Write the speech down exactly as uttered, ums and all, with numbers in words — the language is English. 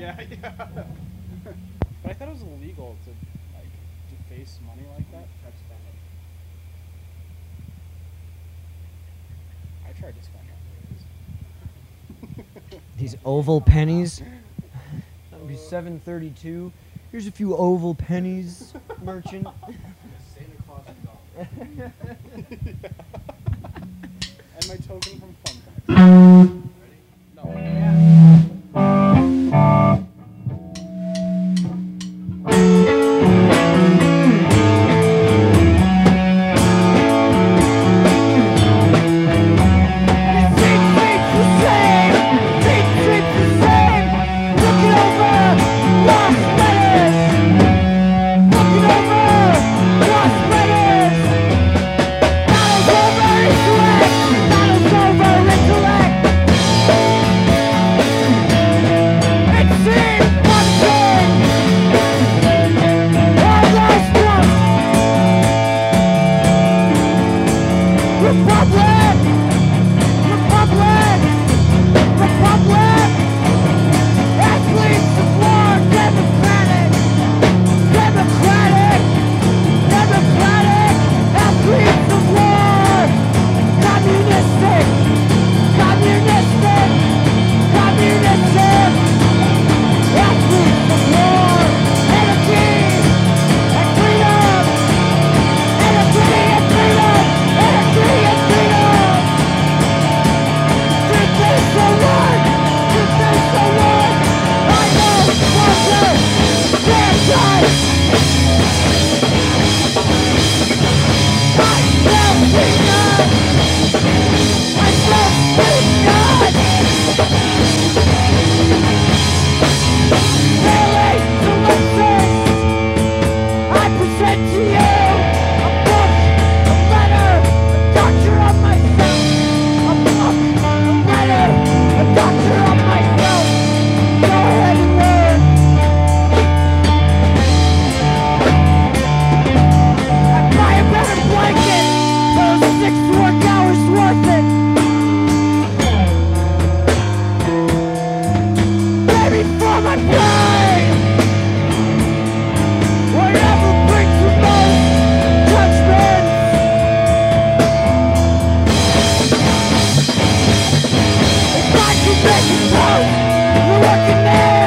Yeah, yeah. But I thought it was illegal to like deface money like that. Try to spend it. I tried to spend it. These oval pennies. That would be seven thirty-two. Here's a few oval pennies, merchant. Santa Claus is gone. And my token from Fun Facts. Ready? No. We're working there.